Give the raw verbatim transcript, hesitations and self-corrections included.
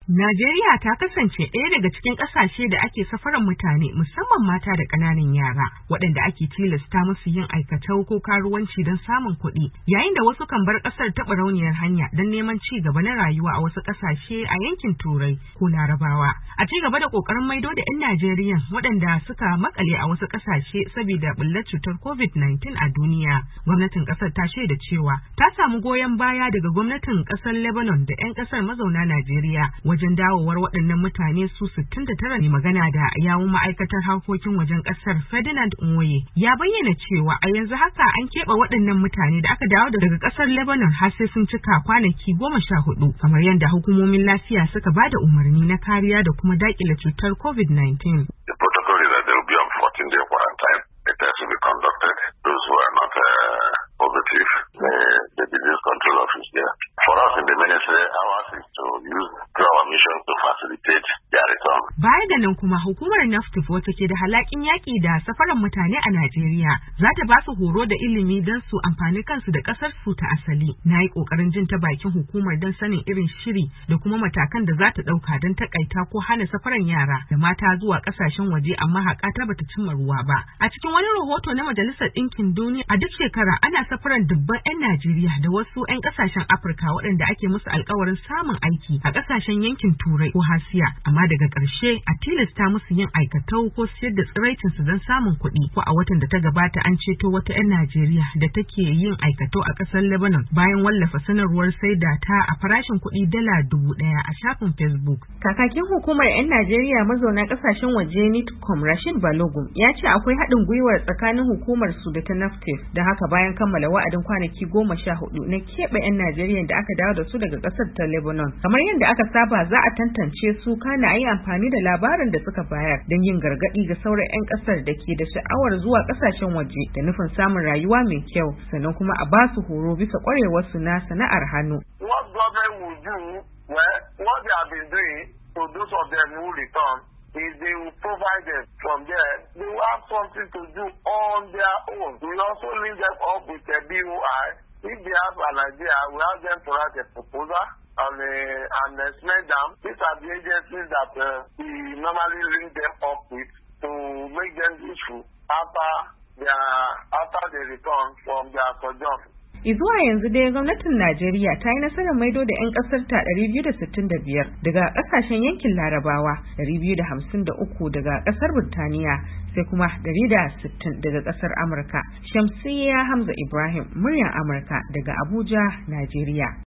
Najeriya ta kasance ɗaya daga cikin ƙasashe da ake safaran mutane musamman mata da ƙananan yara waɗanda ake tilasta musu yin aikatau ko karuwanci don samun kuɗi, yayin da wasu kan bar ƙasar ta barauniyar hanya don neman ci gaba na rayuwa a wasu ƙasashe a yankin Turai ko Larabawa. A ci gaba da ƙoƙarin maido da 'yan Najeriya waɗanda suka makale a wasu ƙasashe saboda ɓullar cutar covid nineteen a duniya, gwamnatin ƙasar ta shaida cewa ta samu goyon baya daga gwamnatin ƙasar Lebanon da 'yan ƙasar mazauna Najeriya wajen dawowar waɗannan mutane su sittin da tara ne. Magana da yawun ma'aikatar harkokin wajen ƙasar Ferdinand Nwoye ya bayyana cewa a yanzu haka an keɓe waɗannan mutane da aka dawo daga ƙasar Lebanon har sai sun cika kwanaki goma sha hudu kamar yadda hukumomin lafiya suka bada umarni na kariya da kuma daƙile cutar covid nineteen. The protocol is that there will be a fourteen day quarantine. The test will be conducted. Those who are not uh, positive, the, the disease control office there. For us in the ministry, ours is to use our mission to facilitate their return. Baya ga nan kuma hukumar NAFTIP wacce ke da halakin yaƙi da safaran mutane a Najeriya za ta ba su horo da ilimi don su amfani kansu da ƙasar su ta asali. Na yi ƙoƙarin jin ta bakin hukumar don sanin irin shiri da kuma matakan da za ta ɗauka don taƙaita ko hana safaran yara da mata zuwa ƙasashen waje amma haƙata bata cimma ruwa ba. A cikin wani rahoto na Majalisar Ɗinkin Duniya, a duk shekara ana safaran dubban 'yan Najeriya da wasu 'yan ƙasashen Afirka waɗanda ake musu alƙawarin samun aiki a ƙasashen yankin Turai ko Hasiya, amma daga ƙarshe a tilasta musu yin aikatau ko siyar da tsiraicin su don samun kuɗi. Ko a watan da ta gabata an ceto wata 'yan Najeriya da take yin aikatau a ƙasar Lebanon bayan wallafa sanarwar saida ta a farashin kuɗi dala dubu ɗaya a shafin Facebook. Kakakin hukumar 'yan Najeriya mazauna ƙasashen waje NITCOM Rashid Balogun ya ce akwai haɗin gwiwar tsakanin hukumar su da ta NAFTIP, da haka bayan kammala wa'adin kwanaki goma sha hudu na keɓe 'yan Najeriya da aka dawo da su daga ƙasar ta Lebanon. Kamar yadda aka saba za a tantance su kana a yi amfani da labarin da suka bayar don yin gargaɗi ga sauran 'yan ƙasar da ke da sha'awar zuwa ƙasashen waje da nufin samun rayuwa mai kyau, sannan kuma a ba su horo bisa ƙwarewarsu na sana'ar hannu. What government will do, well, what they have been doing to those of them who return is they will provide them from there. They will have something to do on their own. We also link them up with a B O I. If they have an idea, we have them to write a proposal and, uh, and explain them. These are the agencies that uh, we normally link them up with to make them useful after their after they return from their sojourn. Izuwa yanzu dai gwamnatin Najeriya ta yi nasarar maido da 'yan ƙasar ta ɗari biyu da sittin da biyar daga ƙasashen yankin Larabawa, ɗari biyu da hamsin da uku daga ƙasar Burtaniya, sai kuma ɗari da sittin daga ƙasar Amurka. Shamsiyya Hamza Ibrahim, muryar Amurka daga Abuja, Najeriya.